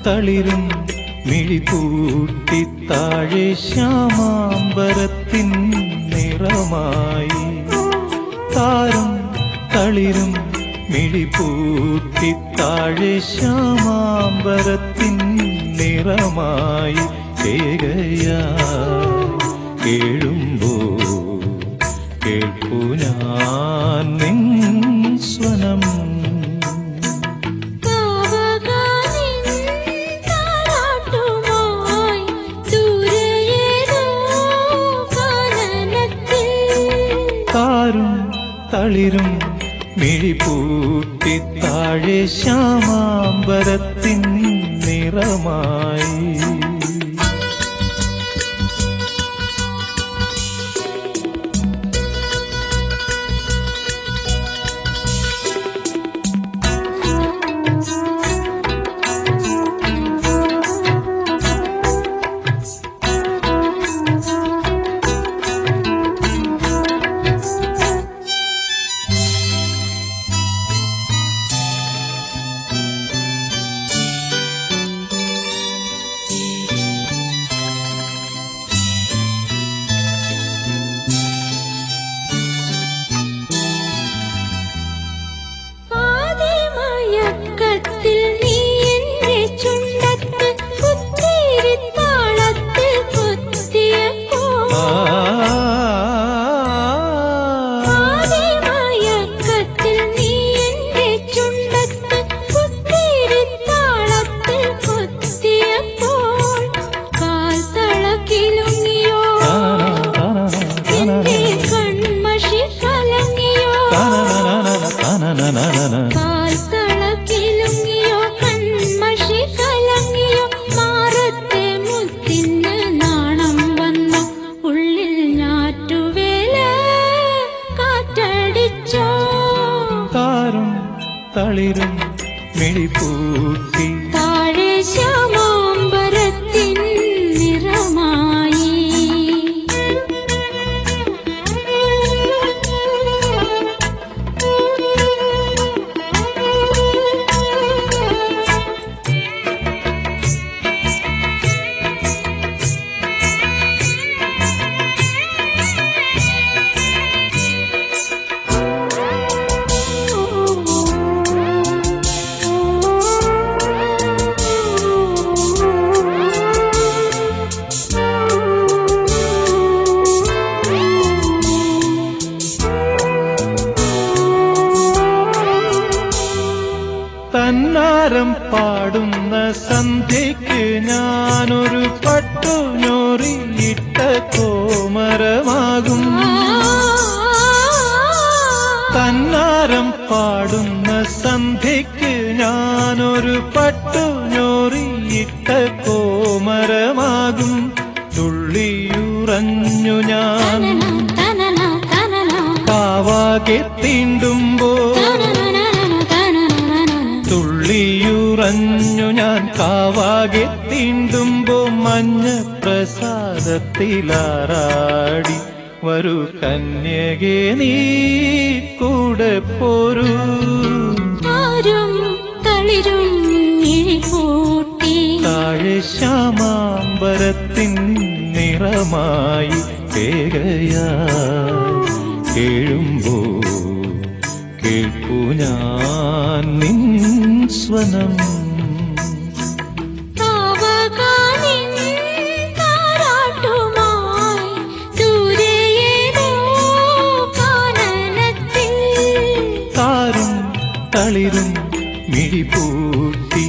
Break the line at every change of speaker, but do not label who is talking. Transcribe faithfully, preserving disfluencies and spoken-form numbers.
തളിരും മിഴിപൂട്ടി താഴെ ശ്യാമാംബരത്തിൻ നിറമായി താരും തളിരും മിഴിപൂട്ടി താഴെ ശ്യാമാംബരത്തിൻ നിറമായി ഏകയായി കേഴുമ്പോ കേൾപ്പു ഞാൻ നിൻ സ്വനം താരും തളിരും മിഴിപൂട്ടി താഴെ ശ്യാമാംബരത്തിൻ നിറമായി താരും തളിരും മിഴിപൂട്ടി
താഴെ ശ്യാമാംബരത്തിൻ നിറമായി
തന്നാരം പാടുന്ന സന്ധ്യയ്ക്ക് ഞാനൊരു പട്ടുഞോറിയിട്ട കോമരമാകും തന്നാരം പാടുന്ന സന്ധ്യയ്ക്ക് ഞാനൊരു പട്ടുഞോറിയിട്ട കോമരമാകും തുള്ളിയുറഞ്ഞു ഞാൻ കാവാകെ തീണ്ടുമ്പോ തുള്ളിയുറഞ്ഞു ഞാൻ കാവാകെ തീണ്ടുമ്പോ മഞ്ഞ പ്രസാദത്തിലാറാടി വരൂ കന്യകേ നീ കൂടെ പോരൂ
താരും തളിരും മിഴിപൂട്ടി
താഴെ ശ്യാമാംബരത്തിൻ നിറമായി ഏകയായി കേഴുമ്പോ കേൾപ്പു ഞാൻ നിൻ സ്വനം താരും തളിരും മിഴിപൂട്ടി